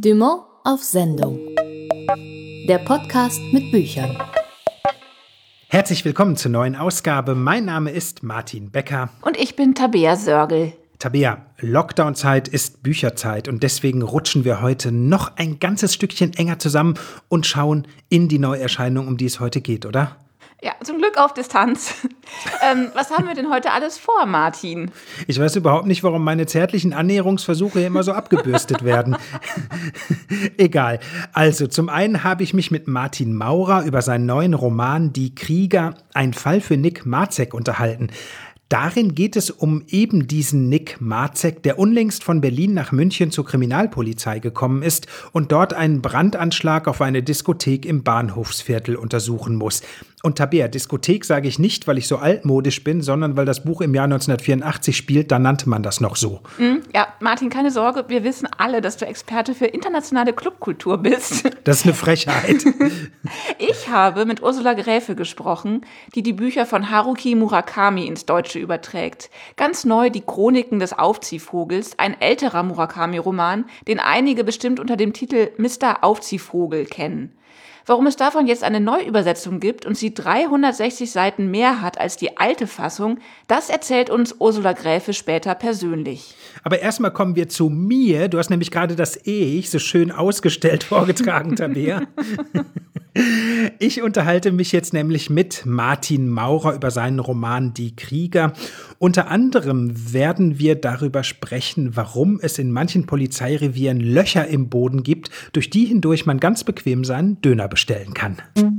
Dumont auf Sendung. Der Podcast mit Büchern. Herzlich willkommen zur neuen Ausgabe. Mein Name ist Martin Becker. Und ich bin Tabea Sörgel. Tabea, Lockdown-Zeit ist Bücherzeit und deswegen rutschen wir heute noch ein ganzes Stückchen enger zusammen und schauen in die Neuerscheinung, um die es heute geht, oder? Ja, zum Glück auf Distanz. Was haben wir denn heute alles vor, Martin? Ich weiß überhaupt nicht, warum meine zärtlichen Annäherungsversuche immer so abgebürstet werden. Egal. Also, zum einen habe ich mich mit Martin Maurer über seinen neuen Roman Die Krieger, ein Fall für Nick Marzek unterhalten. Darin geht es um eben diesen Nick Marzek, der unlängst von Berlin nach München zur Kriminalpolizei gekommen ist und dort einen Brandanschlag auf eine Diskothek im Bahnhofsviertel untersuchen muss. Und Tabea, Diskothek sage ich nicht, weil ich so altmodisch bin, sondern weil das Buch im Jahr 1984 spielt, da nannte man das noch so. Ja, Martin, keine Sorge, wir wissen alle, dass du Experte für internationale Clubkultur bist. Das ist eine Frechheit. Ich habe mit Ursula Gräfe gesprochen, die Bücher von Haruki Murakami ins Deutsche überträgt. Ganz neu die Chroniken des Aufziehvogels, ein älterer Murakami-Roman, den einige bestimmt unter dem Titel Mr. Aufziehvogel kennen. Warum es davon jetzt eine Neuübersetzung gibt und sie 360 Seiten mehr hat als die alte Fassung, das erzählt uns Ursula Gräfe später persönlich. Aber erstmal kommen wir zu mir. Du hast nämlich gerade das Ich so schön ausgestellt vorgetragen, Tabea. Ich unterhalte mich jetzt nämlich mit Martin Maurer über seinen Roman Die Krieger. Unter anderem werden wir darüber sprechen, warum es in manchen Polizeirevieren Löcher im Boden gibt, durch die hindurch man ganz bequem seinen Döner bestellen kann.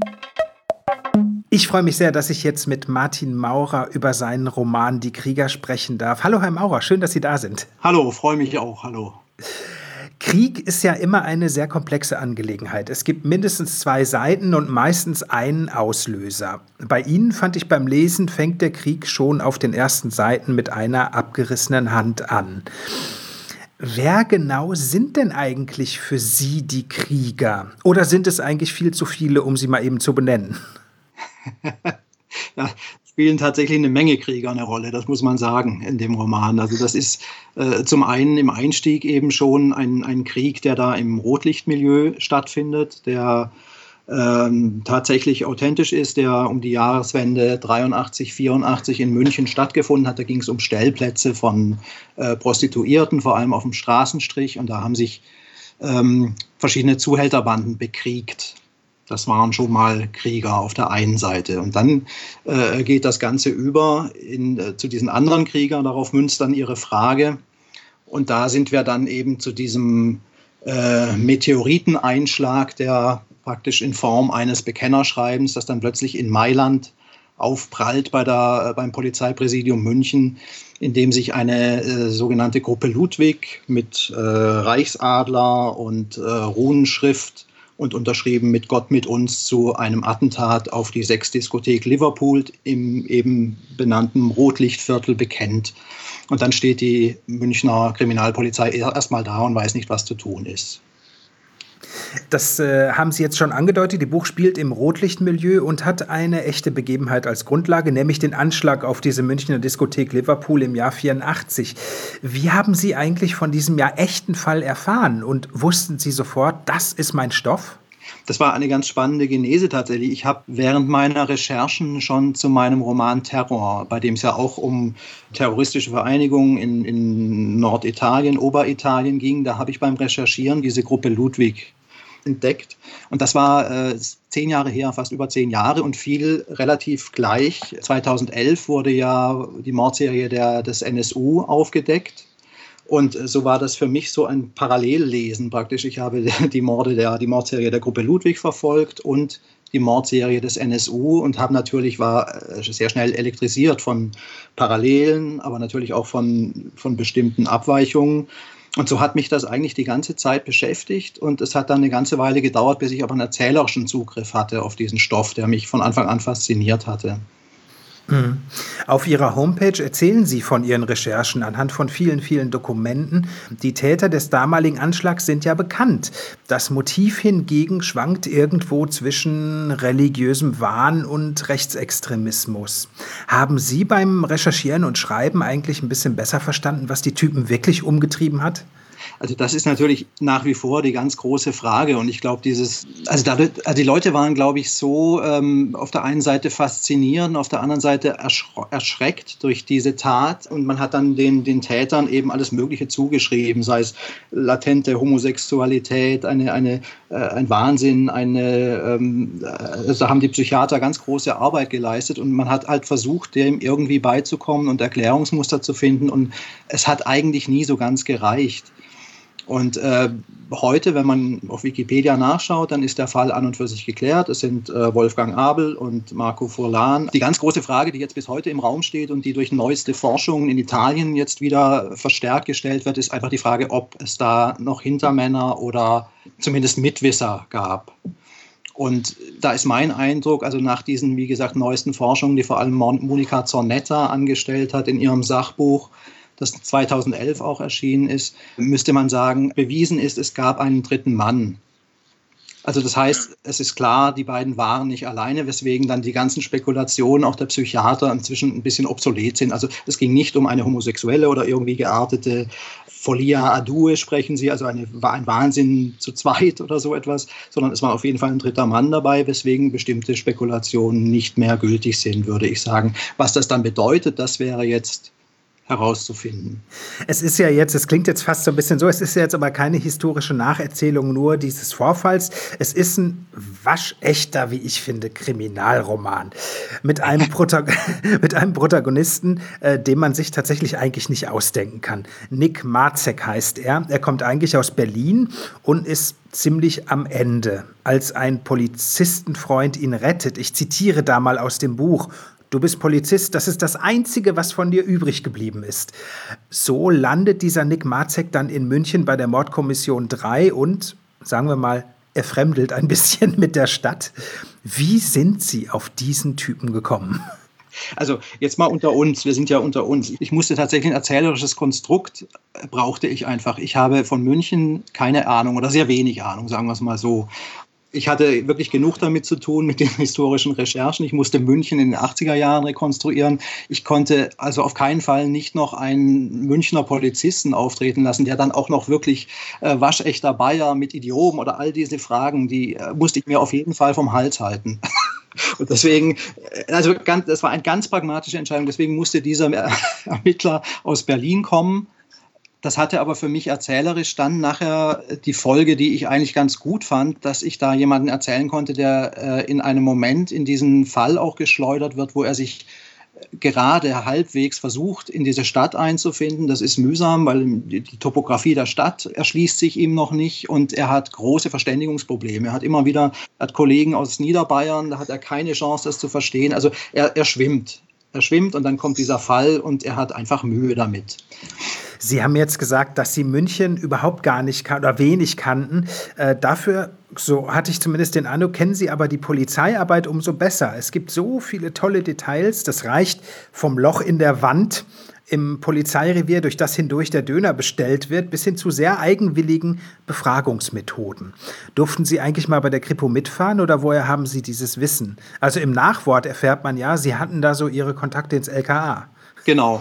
Ich freue mich sehr, dass ich jetzt mit Martin Maurer über seinen Roman Die Krieger sprechen darf. Hallo, Herr Maurer, schön, dass Sie da sind. Hallo, freue mich auch, hallo. Krieg ist ja immer eine sehr komplexe Angelegenheit. Es gibt mindestens 2 Seiten und meistens einen Auslöser. Bei Ihnen fand ich beim Lesen, fängt der Krieg schon auf den ersten Seiten mit einer abgerissenen Hand an. Wer genau sind denn eigentlich für Sie die Krieger? Oder sind es eigentlich viel zu viele, um sie mal eben zu benennen? Ja, spielen tatsächlich eine Menge Krieger eine Rolle, das muss man sagen, in dem Roman. Also das ist zum einen im Einstieg eben schon ein Krieg, der da im Rotlichtmilieu stattfindet, der tatsächlich authentisch ist, der um die Jahreswende 83, 84 in München stattgefunden hat. Da ging es um Stellplätze von Prostituierten, vor allem auf dem Straßenstrich, und da haben sich verschiedene Zuhälterbanden bekriegt. Das waren schon mal Krieger auf der einen Seite. Und dann geht das Ganze über zu diesen anderen Kriegern. Darauf münzt dann Ihre Frage. Und da sind wir dann eben zu diesem Meteoriteneinschlag, der praktisch in Form eines Bekennerschreibens, das dann plötzlich in Mailand aufprallt beim Polizeipräsidium München, in dem sich eine sogenannte Gruppe Ludwig mit Reichsadler und Runenschrift und unterschrieben mit Gott mit uns zu einem Attentat auf die Sexdiskothek Liverpool im eben benannten Rotlichtviertel bekennt. Und dann steht die Münchner Kriminalpolizei erstmal da und weiß nicht, was zu tun ist. Das haben Sie jetzt schon angedeutet. Die Buch spielt im Rotlichtmilieu und hat eine echte Begebenheit als Grundlage, nämlich den Anschlag auf diese Münchner Diskothek Liverpool im Jahr 84. Wie haben Sie eigentlich von diesem echten Fall erfahren und wussten Sie sofort, das ist mein Stoff? Das war eine ganz spannende Genese tatsächlich. Ich habe während meiner Recherchen schon zu meinem Roman Terror, bei dem es ja auch um terroristische Vereinigungen in Norditalien, Oberitalien ging, da habe ich beim Recherchieren diese Gruppe Ludwig entdeckt. Und das war 10 Jahre her, fast über 10 Jahre, und fiel relativ gleich. 2011 wurde ja die Mordserie des NSU aufgedeckt. Und so war das für mich so ein Parallellesen praktisch. Ich habe die Mordserie der Gruppe Ludwig verfolgt und die Mordserie des NSU und war sehr schnell elektrisiert von Parallelen, aber natürlich auch von bestimmten Abweichungen. Und so hat mich das eigentlich die ganze Zeit beschäftigt, und es hat dann eine ganze Weile gedauert, bis ich aber einen erzählerischen Zugriff hatte auf diesen Stoff, der mich von Anfang an fasziniert hatte. Auf Ihrer Homepage erzählen Sie von Ihren Recherchen anhand von vielen, vielen Dokumenten. Die Täter des damaligen Anschlags sind ja bekannt. Das Motiv hingegen schwankt irgendwo zwischen religiösem Wahn und Rechtsextremismus. Haben Sie beim Recherchieren und Schreiben eigentlich ein bisschen besser verstanden, was die Typen wirklich umgetrieben hat? Also das ist natürlich nach wie vor die ganz große Frage. Und ich glaube, die Leute waren, glaube ich, so auf der einen Seite fasziniert, auf der anderen Seite erschreckt durch diese Tat. Und man hat dann den Tätern eben alles Mögliche zugeschrieben, sei es latente Homosexualität, ein Wahnsinn, da haben die Psychiater ganz große Arbeit geleistet. Und man hat halt versucht, dem irgendwie beizukommen und Erklärungsmuster zu finden. Und es hat eigentlich nie so ganz gereicht. Und heute, wenn man auf Wikipedia nachschaut, dann ist der Fall an und für sich geklärt. Es sind Wolfgang Abel und Marco Furlan. Die ganz große Frage, die jetzt bis heute im Raum steht und die durch neueste Forschungen in Italien jetzt wieder verstärkt gestellt wird, ist einfach die Frage, ob es da noch Hintermänner oder zumindest Mitwisser gab. Und da ist mein Eindruck, also nach diesen, wie gesagt, neuesten Forschungen, die vor allem Monika Zornetta angestellt hat in ihrem Sachbuch, das 2011 auch erschienen ist, müsste man sagen, bewiesen ist, es gab einen dritten Mann. Also das heißt, es ist klar, die beiden waren nicht alleine, weswegen dann die ganzen Spekulationen auch der Psychiater inzwischen ein bisschen obsolet sind. Also es ging nicht um eine homosexuelle oder irgendwie geartete Folia a due, sprechen sie, also ein Wahnsinn zu zweit oder so etwas, sondern es war auf jeden Fall ein dritter Mann dabei, weswegen bestimmte Spekulationen nicht mehr gültig sind, würde ich sagen. Was das dann bedeutet, das wäre jetzt herauszufinden. Es ist ja jetzt, es klingt jetzt fast so ein bisschen so, es ist ja jetzt aber keine historische Nacherzählung nur dieses Vorfalls. Es ist ein waschechter, wie ich finde, Kriminalroman. Mit einem Protagonisten, den man sich tatsächlich eigentlich nicht ausdenken kann. Nick Marzek heißt er. Er kommt eigentlich aus Berlin und ist ziemlich am Ende, als ein Polizistenfreund ihn rettet. Ich zitiere da mal aus dem Buch: Du bist Polizist, das ist das Einzige, was von dir übrig geblieben ist. So landet dieser Nick Marzek dann in München bei der Mordkommission 3 und, sagen wir mal, er fremdelt ein bisschen mit der Stadt. Wie sind Sie auf diesen Typen gekommen? Also jetzt mal unter uns, wir sind ja unter uns. Ich musste tatsächlich ein erzählerisches Konstrukt, brauchte ich einfach. Ich habe von München keine Ahnung oder sehr wenig Ahnung, sagen wir es mal so. Ich hatte wirklich genug damit zu tun, mit den historischen Recherchen. Ich musste München in den 80er Jahren rekonstruieren. Ich konnte also auf keinen Fall nicht noch einen Münchner Polizisten auftreten lassen, der dann auch noch wirklich waschechter Bayer mit Idiomen oder all diese Fragen, die musste ich mir auf jeden Fall vom Hals halten. Und deswegen, also das war eine ganz pragmatische Entscheidung. Deswegen musste dieser Ermittler aus Berlin kommen. Das hatte aber für mich erzählerisch dann nachher die Folge, die ich eigentlich ganz gut fand, dass ich da jemanden erzählen konnte, der in einem Moment in diesen Fall auch geschleudert wird, wo er sich gerade halbwegs versucht, in diese Stadt einzufinden. Das ist mühsam, weil die Topografie der Stadt erschließt sich ihm noch nicht und er hat große Verständigungsprobleme. Er hat Kollegen aus Niederbayern, da hat er keine Chance, das zu verstehen. Also er schwimmt. Er schwimmt und dann kommt dieser Fall und er hat einfach Mühe damit. Sie haben jetzt gesagt, dass Sie München überhaupt gar nicht oder wenig kannten. Dafür, so hatte ich zumindest den Eindruck, kennen Sie aber die Polizeiarbeit umso besser. Es gibt so viele tolle Details. Das reicht vom Loch in der Wand im Polizeirevier, durch das hindurch der Döner bestellt wird, bis hin zu sehr eigenwilligen Befragungsmethoden. Durften Sie eigentlich mal bei der Kripo mitfahren oder woher haben Sie dieses Wissen? Also im Nachwort erfährt man ja, Sie hatten da so Ihre Kontakte ins LKA. Genau.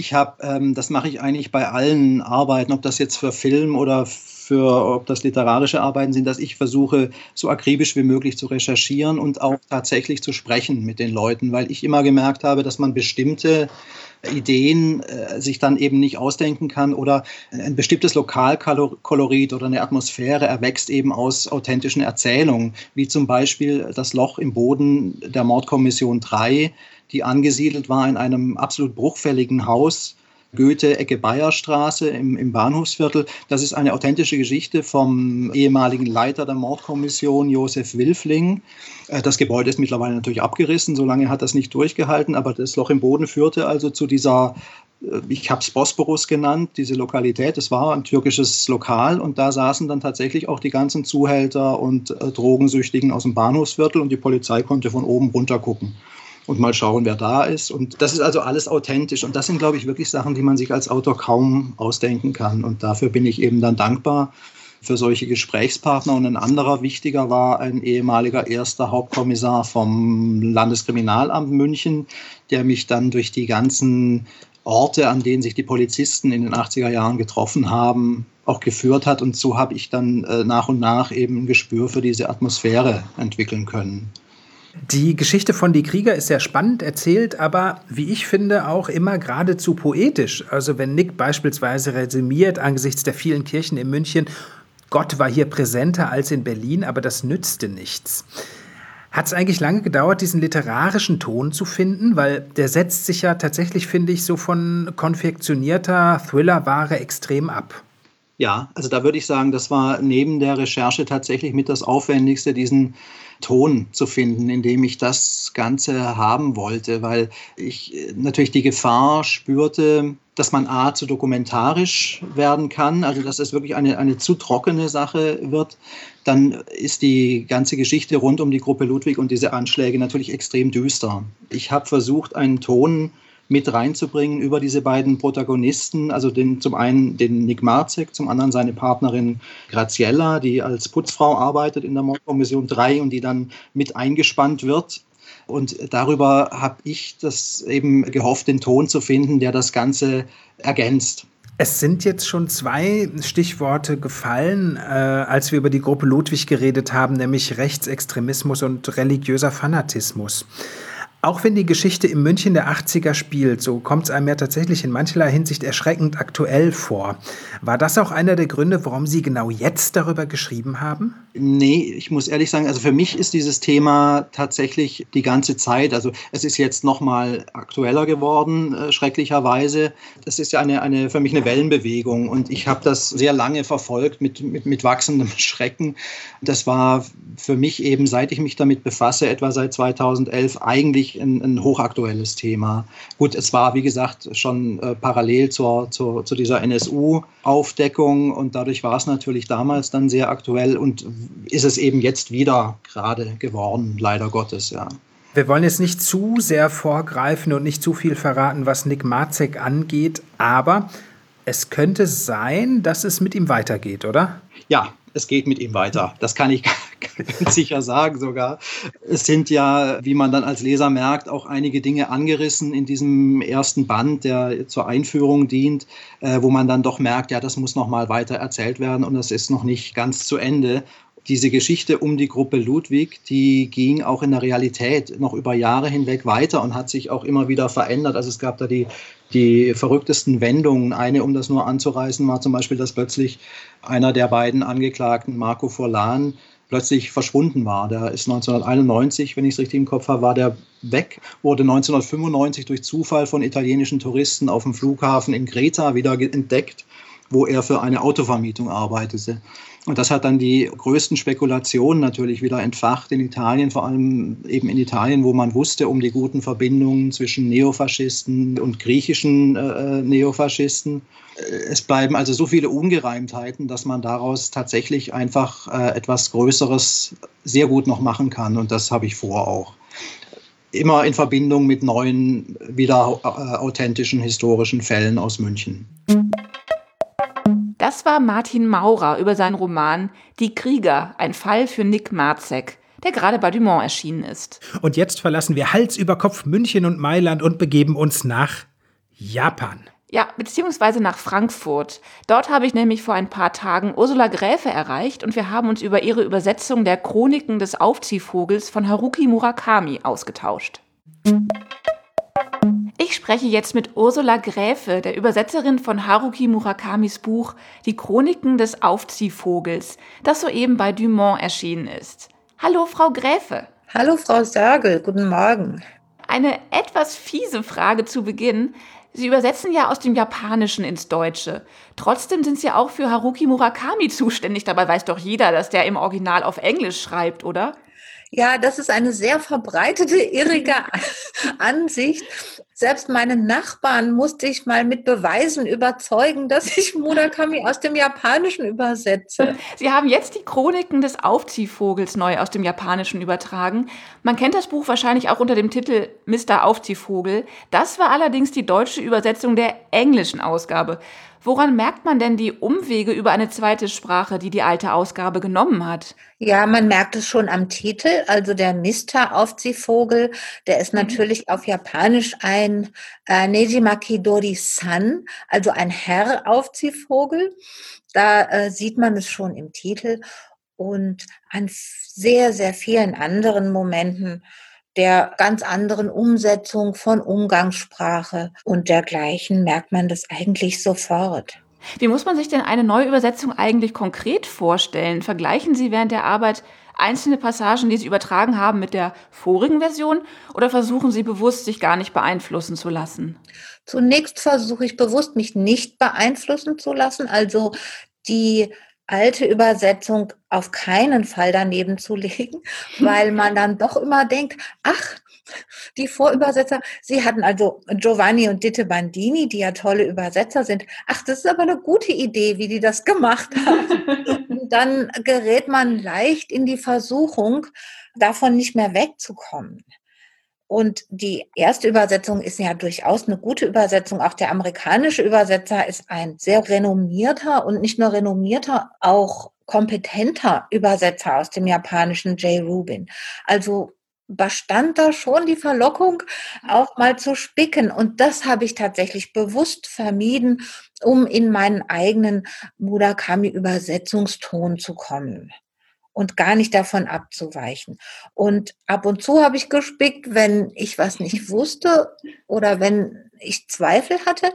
Das mache ich eigentlich bei allen Arbeiten, ob das jetzt für Film oder ob das literarische Arbeiten sind, dass ich versuche, so akribisch wie möglich zu recherchieren und auch tatsächlich zu sprechen mit den Leuten, weil ich immer gemerkt habe, dass man bestimmte Ideen sich dann eben nicht ausdenken kann oder ein bestimmtes Lokalkolorit oder eine Atmosphäre erwächst eben aus authentischen Erzählungen, wie zum Beispiel das Loch im Boden der Mordkommission 3, die angesiedelt war in einem absolut bruchfälligen Haus, Goethe, Ecke Bayerstraße im Bahnhofsviertel. Das ist eine authentische Geschichte vom ehemaligen Leiter der Mordkommission, Josef Wilfling. Das Gebäude ist mittlerweile natürlich abgerissen, so lange hat das nicht durchgehalten, aber das Loch im Boden führte also zu dieser, ich habe es Bosporus genannt, diese Lokalität. Es war ein türkisches Lokal und da saßen dann tatsächlich auch die ganzen Zuhälter und Drogensüchtigen aus dem Bahnhofsviertel und die Polizei konnte von oben runter gucken und mal schauen, wer da ist. Und das ist also alles authentisch. Und das sind, glaube ich, wirklich Sachen, die man sich als Autor kaum ausdenken kann. Und dafür bin ich eben dann dankbar für solche Gesprächspartner. Und ein anderer wichtiger war ein ehemaliger erster Hauptkommissar vom Landeskriminalamt München, der mich dann durch die ganzen Orte, an denen sich die Polizisten in den 80er Jahren getroffen haben, auch geführt hat. Und so habe ich dann nach und nach eben ein Gespür für diese Atmosphäre entwickeln können. Die Geschichte von Die Krieger ist sehr spannend erzählt, aber wie ich finde auch immer geradezu poetisch. Also wenn Nick beispielsweise resümiert angesichts der vielen Kirchen in München, Gott war hier präsenter als in Berlin, aber das nützte nichts. Hat es eigentlich lange gedauert, diesen literarischen Ton zu finden? Weil der setzt sich ja tatsächlich, finde ich, so von konfektionierter Thriller-Ware extrem ab. Ja, also da würde ich sagen, das war neben der Recherche tatsächlich mit das Aufwendigste, diesen Ton zu finden, in dem ich das Ganze haben wollte, weil ich natürlich die Gefahr spürte, dass man zu dokumentarisch werden kann, also dass es wirklich eine zu trockene Sache wird. Dann ist die ganze Geschichte rund um die Gruppe Ludwig und diese Anschläge natürlich extrem düster. Ich habe versucht, einen Ton mit reinzubringen über diese beiden Protagonisten, also zum einen den Nick Marzek, zum anderen seine Partnerin Graziella, die als Putzfrau arbeitet in der Mordkommission 3 und die dann mit eingespannt wird. Und darüber habe ich das eben gehofft, den Ton zu finden, der das Ganze ergänzt. Es sind jetzt schon 2 Stichworte gefallen, als wir über die Gruppe Ludwig geredet haben, nämlich Rechtsextremismus und religiöser Fanatismus. Auch wenn die Geschichte im München der 80er spielt, so kommt es einem ja tatsächlich in mancherlei Hinsicht erschreckend aktuell vor. War das auch einer der Gründe, warum Sie genau jetzt darüber geschrieben haben? Nee, ich muss ehrlich sagen, also für mich ist dieses Thema tatsächlich die ganze Zeit, also es ist jetzt noch mal aktueller geworden, schrecklicherweise. Das ist ja für mich eine Wellenbewegung und ich habe das sehr lange verfolgt mit wachsendem Schrecken. Das war für mich eben, seit ich mich damit befasse, etwa seit 2011, eigentlich ein hochaktuelles Thema. Gut, es war, wie gesagt, schon parallel zu dieser NSU-Aufdeckung und dadurch war es natürlich damals dann sehr aktuell und ist es eben jetzt wieder gerade geworden, leider Gottes, ja. Wir wollen jetzt nicht zu sehr vorgreifen und nicht zu viel verraten, was Nick Marzek angeht, aber es könnte sein, dass es mit ihm weitergeht, oder? Ja, es geht mit ihm weiter. Das kann ich ganz sicher sagen sogar. Es sind ja, wie man dann als Leser merkt, auch einige Dinge angerissen in diesem ersten Band, der zur Einführung dient, wo man dann doch merkt, ja, das muss noch mal weiter erzählt werden und das ist noch nicht ganz zu Ende. Diese Geschichte um die Gruppe Ludwig, die ging auch in der Realität noch über Jahre hinweg weiter und hat sich auch immer wieder verändert. Also es gab da die verrücktesten Wendungen. Eine, um das nur anzureißen, war zum Beispiel, dass plötzlich einer der beiden Angeklagten, Marco Furlan, plötzlich verschwunden war. Der ist 1991, wenn ich es richtig im Kopf habe, war der weg, wurde 1995 durch Zufall von italienischen Touristen auf dem Flughafen in Kreta wieder entdeckt, wo er für eine Autovermietung arbeitete. Und das hat dann die größten Spekulationen natürlich wieder entfacht in Italien, vor allem eben in Italien, wo man wusste um die guten Verbindungen zwischen Neofaschisten und griechischen Neofaschisten. Es bleiben also so viele Ungereimtheiten, dass man daraus tatsächlich einfach etwas Größeres sehr gut noch machen kann. Und das habe ich vor auch. Immer in Verbindung mit neuen, wieder authentischen historischen Fällen aus München. Das war Martin Maurer über seinen Roman Die Krieger, ein Fall für Nick Marzek, der gerade bei Dumont erschienen ist. Und jetzt verlassen wir Hals über Kopf München und Mailand und begeben uns nach Japan. Ja, beziehungsweise nach Frankfurt. Dort habe ich nämlich vor ein paar Tagen Ursula Gräfe erreicht und wir haben uns über ihre Übersetzung der Chroniken des Aufziehvogels von Haruki Murakami ausgetauscht. Ich spreche jetzt mit Ursula Gräfe, der Übersetzerin von Haruki Murakamis Buch Die Chroniken des Aufziehvogels, das soeben bei Dumont erschienen ist. Hallo, Frau Gräfe. Hallo, Frau Sörgel. Guten Morgen. Eine etwas fiese Frage zu Beginn. Sie übersetzen ja aus dem Japanischen ins Deutsche. Trotzdem sind Sie auch für Haruki Murakami zuständig. Dabei weiß doch jeder, dass der im Original auf Englisch schreibt, oder? Ja, das ist eine sehr verbreitete, irrige Ansicht. Selbst meine Nachbarn musste ich mal mit Beweisen überzeugen, dass ich Murakami aus dem Japanischen übersetze. Sie haben jetzt die Chroniken des Aufziehvogels neu aus dem Japanischen übertragen. Man kennt das Buch wahrscheinlich auch unter dem Titel Mr. Aufziehvogel. Das war allerdings die deutsche Übersetzung der englischen Ausgabe. Woran merkt man denn die Umwege über eine zweite Sprache, die die alte Ausgabe genommen hat? Ja, man merkt es schon am Titel. Also der Mista-Aufziehvogel, der ist natürlich auf Japanisch ein Nejimaki Dori-san, also ein Herr-Aufziehvogel. Da sieht man es schon im Titel. Und an sehr, sehr vielen anderen Momenten der ganz anderen Umsetzung von Umgangssprache und dergleichen merkt man das eigentlich sofort. Wie muss man sich denn eine neue Übersetzung eigentlich konkret vorstellen? Vergleichen Sie während der Arbeit einzelne Passagen, die Sie übertragen haben, mit der vorigen Version oder versuchen Sie bewusst, sich gar nicht beeinflussen zu lassen? Zunächst versuche ich bewusst, mich nicht beeinflussen zu lassen, also die alte Übersetzung auf keinen Fall daneben zu legen, weil man dann doch immer denkt, ach, die Vorübersetzer, sie hatten also Giovanni und Ditte Bandini, die ja tolle Übersetzer sind. Ach, das ist aber eine gute Idee, wie die das gemacht haben. Und dann gerät man leicht in die Versuchung, davon nicht mehr wegzukommen. Und die erste Übersetzung ist ja durchaus eine gute Übersetzung. Auch der amerikanische Übersetzer ist ein sehr renommierter und nicht nur renommierter, auch kompetenter Übersetzer aus dem Japanischen, Jay Rubin. Also bestand da schon die Verlockung, auch mal zu spicken. Und das habe ich tatsächlich bewusst vermieden, um in meinen eigenen Murakami-Übersetzungston zu kommen und gar nicht davon abzuweichen. Und ab und zu habe ich gespickt, wenn ich was nicht wusste oder wenn ich Zweifel hatte.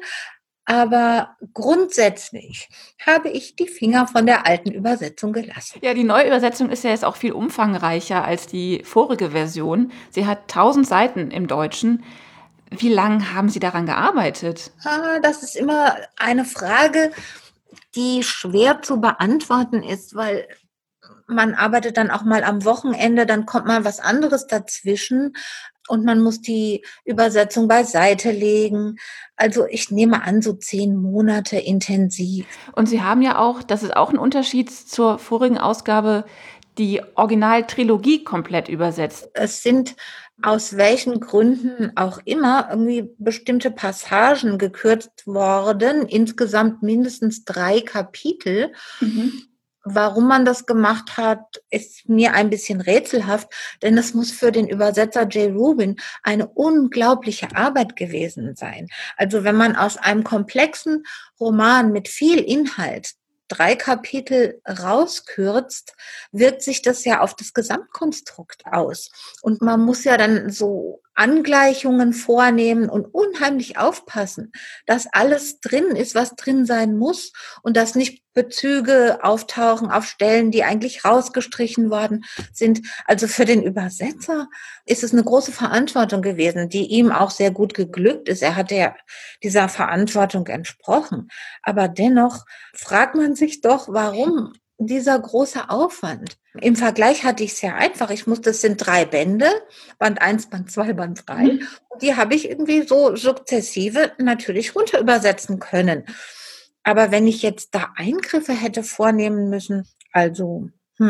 Aber grundsätzlich habe ich die Finger von der alten Übersetzung gelassen. Ja, die neue Übersetzung ist ja jetzt auch viel umfangreicher als die vorige Version. Sie hat 1000 Seiten im Deutschen. Wie lange haben Sie daran gearbeitet? Das ist immer eine Frage, die schwer zu beantworten ist, weil man arbeitet dann auch mal am Wochenende, dann kommt mal was anderes dazwischen und man muss die Übersetzung beiseite legen. Also ich nehme an, so 10 Monate intensiv. Und Sie haben ja auch, das ist auch ein Unterschied zur vorigen Ausgabe, die Originaltrilogie komplett übersetzt. Es sind aus welchen Gründen auch immer irgendwie bestimmte Passagen gekürzt worden, insgesamt mindestens 3 Kapitel. Warum man das gemacht hat, ist mir ein bisschen rätselhaft, denn es muss für den Übersetzer Jay Rubin eine unglaubliche Arbeit gewesen sein. Also wenn man aus einem komplexen Roman mit viel Inhalt 3 Kapitel rauskürzt, wirkt sich das ja auf das Gesamtkonstrukt aus. Und man muss ja dann so Angleichungen vornehmen und unheimlich aufpassen, dass alles drin ist, was drin sein muss und dass nicht Bezüge auftauchen auf Stellen, die eigentlich rausgestrichen worden sind. Also für den Übersetzer ist es eine große Verantwortung gewesen, die ihm auch sehr gut geglückt ist. Er hat ja dieser Verantwortung entsprochen. Aber dennoch fragt man sich doch, warum dieser große Aufwand? Im Vergleich hatte ich es ja einfach. Das sind 3 Bände, Band 1, Band 2, Band 3. Und die habe ich irgendwie so sukzessive natürlich runter übersetzen können. Aber wenn ich jetzt da Eingriffe hätte vornehmen müssen, Also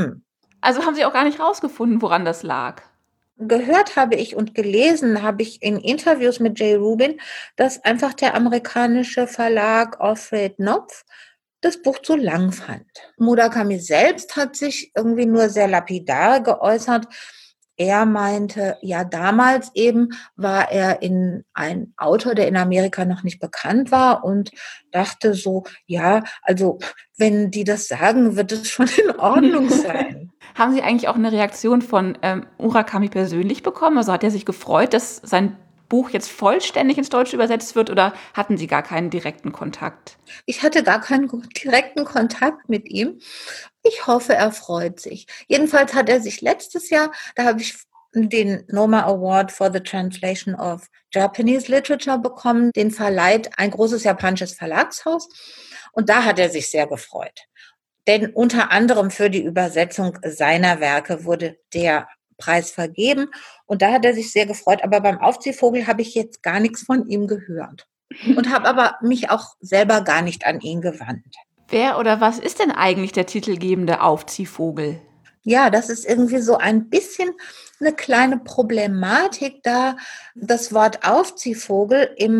haben Sie auch gar nicht rausgefunden, woran das lag? Gehört habe ich und gelesen habe ich in Interviews mit Jay Rubin, dass einfach der amerikanische Verlag Alfred Knopf das Buch zu lang fand. Murakami selbst hat sich irgendwie nur sehr lapidar geäußert. Er meinte, ja, damals eben war er ein Autor, der in Amerika noch nicht bekannt war und dachte so, ja, also wenn die das sagen, wird es schon in Ordnung sein. Haben Sie eigentlich auch eine Reaktion von Murakami persönlich bekommen? Also hat er sich gefreut, dass sein Buch jetzt vollständig ins Deutsche übersetzt wird oder hatten Sie gar keinen direkten Kontakt? Ich hatte gar keinen direkten Kontakt mit ihm. Ich hoffe, er freut sich. Jedenfalls hat er sich letztes Jahr, da habe ich den Noma Award for the Translation of Japanese Literature bekommen. Den verleiht ein großes japanisches Verlagshaus. Und da hat er sich sehr gefreut. Denn unter anderem für die Übersetzung seiner Werke wurde der Preis vergeben. Und da hat er sich sehr gefreut. Aber beim Aufziehvogel habe ich jetzt gar nichts von ihm gehört. Und habe aber mich auch selber gar nicht an ihn gewandt. Wer oder was ist denn eigentlich der titelgebende Aufziehvogel? Ja, das ist irgendwie so ein bisschen eine kleine Problematik, da das Wort Aufziehvogel im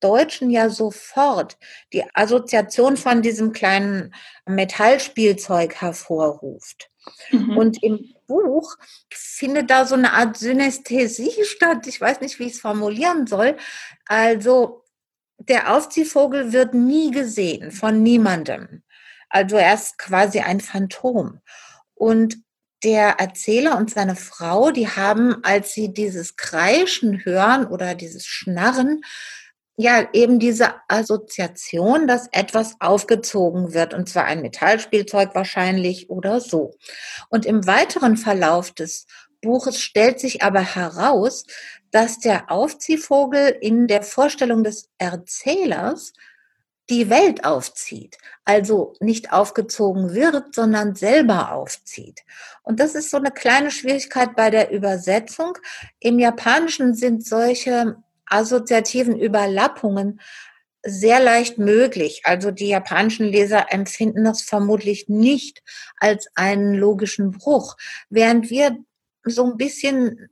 Deutschen ja sofort die Assoziation von diesem kleinen Metallspielzeug hervorruft. Und im Buch findet da so eine Art Synästhesie statt. Ich weiß nicht, wie ich es formulieren soll. Also der Aufziehvogel wird nie gesehen von niemandem. Also er ist quasi ein Phantom. Und der Erzähler und seine Frau, die haben, als sie dieses Kreischen hören oder dieses Schnarren, ja, eben diese Assoziation, dass etwas aufgezogen wird, und zwar ein Metallspielzeug wahrscheinlich oder so. Und im weiteren Verlauf des Buches stellt sich aber heraus, dass der Aufziehvogel in der Vorstellung des Erzählers die Welt aufzieht, also nicht aufgezogen wird, sondern selber aufzieht. Und das ist so eine kleine Schwierigkeit bei der Übersetzung. Im Japanischen sind solche assoziativen Überlappungen sehr leicht möglich. Also die japanischen Leser empfinden das vermutlich nicht als einen logischen Bruch, während wir so ein bisschen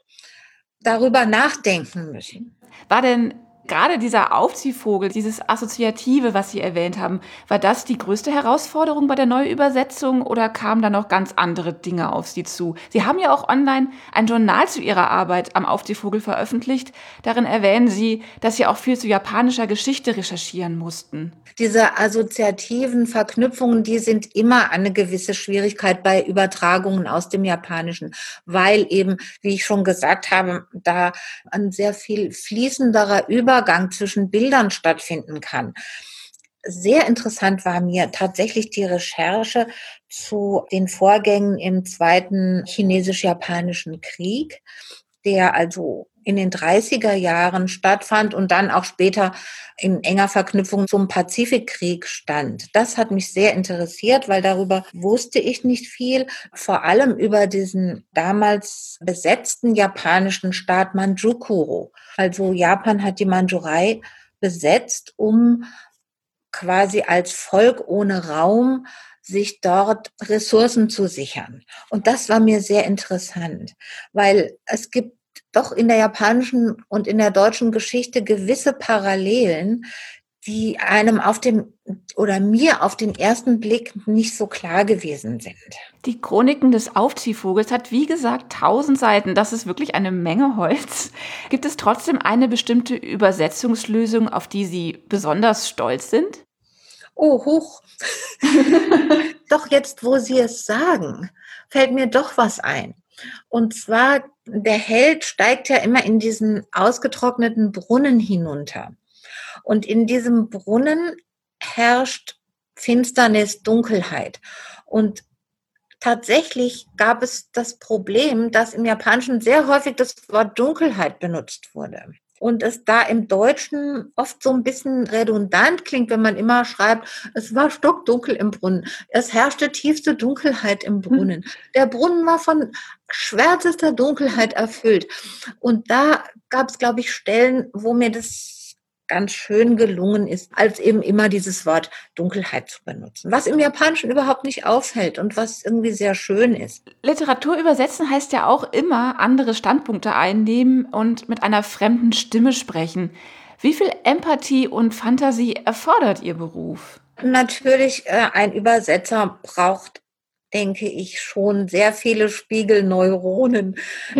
darüber nachdenken müssen. War denn gerade dieser Aufziehvogel, dieses Assoziative, was Sie erwähnt haben, war das die größte Herausforderung bei der Neuübersetzung oder kamen da noch ganz andere Dinge auf Sie zu? Sie haben ja auch online ein Journal zu Ihrer Arbeit am Aufziehvogel veröffentlicht. Darin erwähnen Sie, dass Sie auch viel zu japanischer Geschichte recherchieren mussten. Diese assoziativen Verknüpfungen, die sind immer eine gewisse Schwierigkeit bei Übertragungen aus dem Japanischen, weil eben, wie ich schon gesagt habe, da ein sehr viel fließenderer Übergang zwischen Bildern stattfinden kann. Sehr interessant war mir tatsächlich die Recherche zu den Vorgängen im Zweiten Chinesisch-Japanischen Krieg, der also in den 30er Jahren stattfand und dann auch später in enger Verknüpfung zum Pazifikkrieg stand. Das hat mich sehr interessiert, weil darüber wusste ich nicht viel, vor allem über diesen damals besetzten japanischen Staat Mandsukuro. Also Japan hat die Mandschurei besetzt, um quasi als Volk ohne Raum sich dort Ressourcen zu sichern. Und das war mir sehr interessant, weil es gibt doch in der japanischen und in der deutschen Geschichte gewisse Parallelen, die einem mir auf den ersten Blick nicht so klar gewesen sind. Die Chroniken des Aufziehvogels hat, wie gesagt, 1000 Seiten. Das ist wirklich eine Menge Holz. Gibt es trotzdem eine bestimmte Übersetzungslösung, auf die Sie besonders stolz sind? Oh, huch. Doch jetzt, wo Sie es sagen, fällt mir doch was ein. Und zwar, der Held steigt ja immer in diesen ausgetrockneten Brunnen hinunter. Und in diesem Brunnen herrscht Finsternis, Dunkelheit. Und tatsächlich gab es das Problem, dass im Japanischen sehr häufig das Wort Dunkelheit benutzt wurde. Und es da im Deutschen oft so ein bisschen redundant klingt, wenn man immer schreibt, es war stockdunkel im Brunnen. Es herrschte tiefste Dunkelheit im Brunnen. Der Brunnen war von schwärzester Dunkelheit erfüllt. Und da gab es, glaube ich, Stellen, wo mir das ganz schön gelungen ist, als eben immer dieses Wort Dunkelheit zu benutzen. Was im Japanischen überhaupt nicht auffällt und was irgendwie sehr schön ist. Literatur übersetzen heißt ja auch immer andere Standpunkte einnehmen und mit einer fremden Stimme sprechen. Wie viel Empathie und Fantasie erfordert Ihr Beruf? Natürlich, ein Übersetzer braucht, denke ich, schon sehr viele Spiegelneuronen,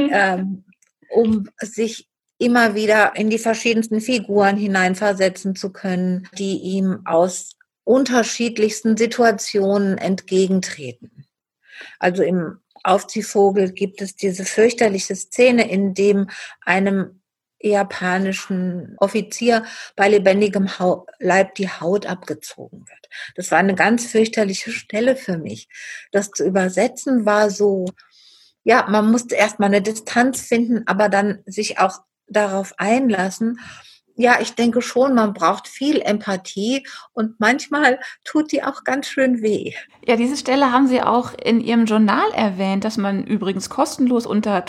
um sich immer wieder in die verschiedensten Figuren hineinversetzen zu können, die ihm aus unterschiedlichsten Situationen entgegentreten. Also im Aufziehvogel gibt es diese fürchterliche Szene, in dem einem japanischen Offizier bei lebendigem Leib die Haut abgezogen wird. Das war eine ganz fürchterliche Stelle für mich. Das zu übersetzen war so, ja, man musste erstmal eine Distanz finden, aber dann sich auch darauf einlassen. Ja, ich denke schon, man braucht viel Empathie und manchmal tut die auch ganz schön weh. Ja, diese Stelle haben Sie auch in Ihrem Journal erwähnt, das man übrigens kostenlos unter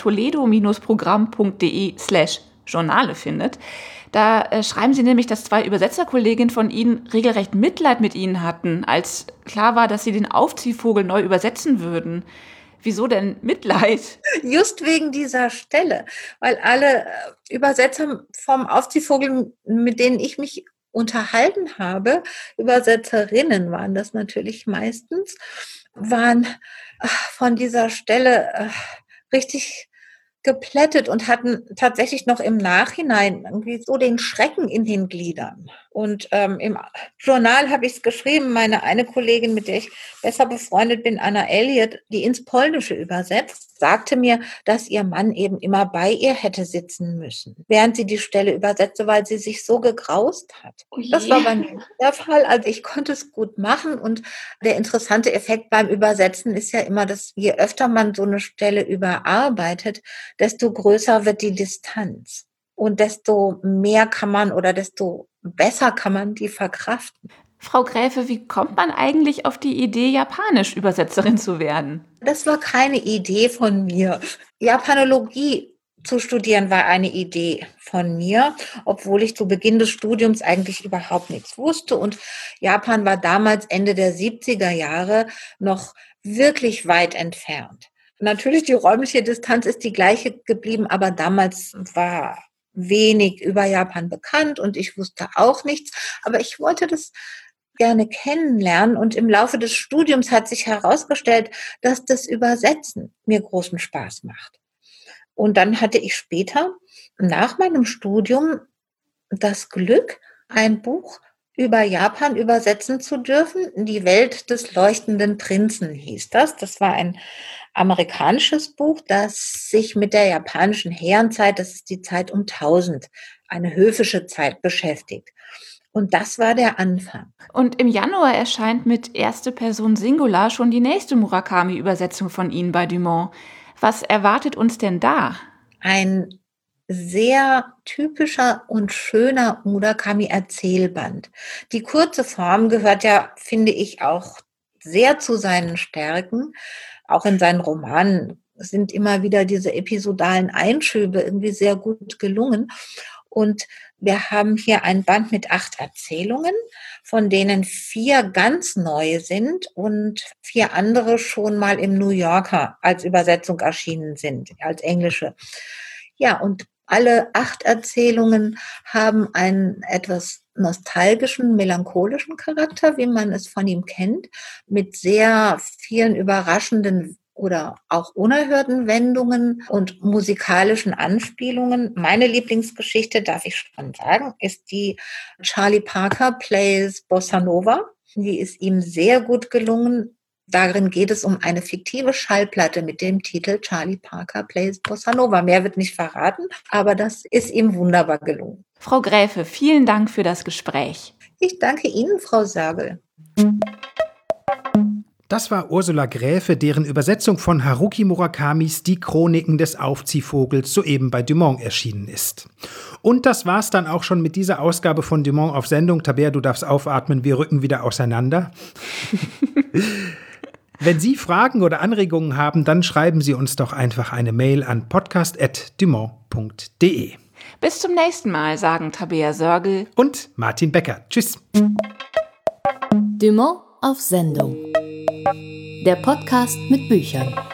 toledo-programm.de/Journale findet. Da schreiben Sie nämlich, dass 2 Übersetzerkolleginnen von Ihnen regelrecht Mitleid mit Ihnen hatten, als klar war, dass Sie den Aufziehvogel neu übersetzen würden. Wieso denn Mitleid? Just wegen dieser Stelle, weil alle Übersetzer vom Aufziehvogel, mit denen ich mich unterhalten habe, Übersetzerinnen waren das natürlich meistens, waren von dieser Stelle richtig geplättet und hatten tatsächlich noch im Nachhinein irgendwie so den Schrecken in den Gliedern. Und im Journal habe ich es geschrieben, meine eine Kollegin, mit der ich besser befreundet bin, Anna Elliott, die ins Polnische übersetzt, sagte mir, dass ihr Mann eben immer bei ihr hätte sitzen müssen, während sie die Stelle übersetzte, weil sie sich so gegraust hat. Das war bei mir der Fall. Also ich konnte es gut machen und der interessante Effekt beim Übersetzen ist ja immer, dass je öfter man so eine Stelle überarbeitet, desto größer wird die Distanz und desto mehr kann man oder desto besser kann man die verkraften. Frau Gräfe, wie kommt man eigentlich auf die Idee, Japanisch-Übersetzerin zu werden? Das war keine Idee von mir. Japanologie zu studieren war eine Idee von mir, obwohl ich zu Beginn des Studiums eigentlich überhaupt nichts wusste. Und Japan war damals Ende der 70er Jahre noch wirklich weit entfernt. Natürlich, die räumliche Distanz ist die gleiche geblieben, aber damals war wenig über Japan bekannt und ich wusste auch nichts. Aber ich wollte das gerne kennenlernen und im Laufe des Studiums hat sich herausgestellt, dass das Übersetzen mir großen Spaß macht. Und dann hatte ich später nach meinem Studium das Glück, ein Buch über Japan übersetzen zu dürfen. Die Welt des leuchtenden Prinzen hieß das. Das war ein amerikanisches Buch, das sich mit der japanischen Herrenzeit, das ist die Zeit um 1000, eine höfische Zeit beschäftigt. Und das war der Anfang. Und im Januar erscheint mit erste Person Singular schon die nächste Murakami-Übersetzung von Ihnen bei Dumont. Was erwartet uns denn da? Ein sehr typischer und schöner Murakami-Erzählband. Die kurze Form gehört ja, finde ich, auch sehr zu seinen Stärken. Auch in seinen Romanen sind immer wieder diese episodalen Einschübe irgendwie sehr gut gelungen. Und wir haben hier ein Band mit 8 Erzählungen, von denen 4 ganz neu sind und 4 andere schon mal im New Yorker als Übersetzung erschienen sind, als englische. Ja, und alle 8 Erzählungen haben einen etwas nostalgischen, melancholischen Charakter, wie man es von ihm kennt, mit sehr vielen überraschenden oder auch unerhörten Wendungen und musikalischen Anspielungen. Meine Lieblingsgeschichte, darf ich schon sagen, ist die Charlie Parker Plays Bossa Nova. Die ist ihm sehr gut gelungen. Darin geht es um eine fiktive Schallplatte mit dem Titel Charlie Parker Plays Bossa Nova. Mehr wird nicht verraten, aber das ist ihm wunderbar gelungen. Frau Gräfe, vielen Dank für das Gespräch. Ich danke Ihnen, Frau Sörgel. Das war Ursula Gräfe, deren Übersetzung von Haruki Murakamis Die Chroniken des Aufziehvogels soeben bei Dumont erschienen ist. Und das war's dann auch schon mit dieser Ausgabe von Dumont auf Sendung. Tabea, du darfst aufatmen, wir rücken wieder auseinander. Wenn Sie Fragen oder Anregungen haben, dann schreiben Sie uns doch einfach eine Mail an podcast@dumont.de. Bis zum nächsten Mal, sagen Tabea Sörgel und Martin Becker. Tschüss. Dumont auf Sendung. Der Podcast mit Büchern.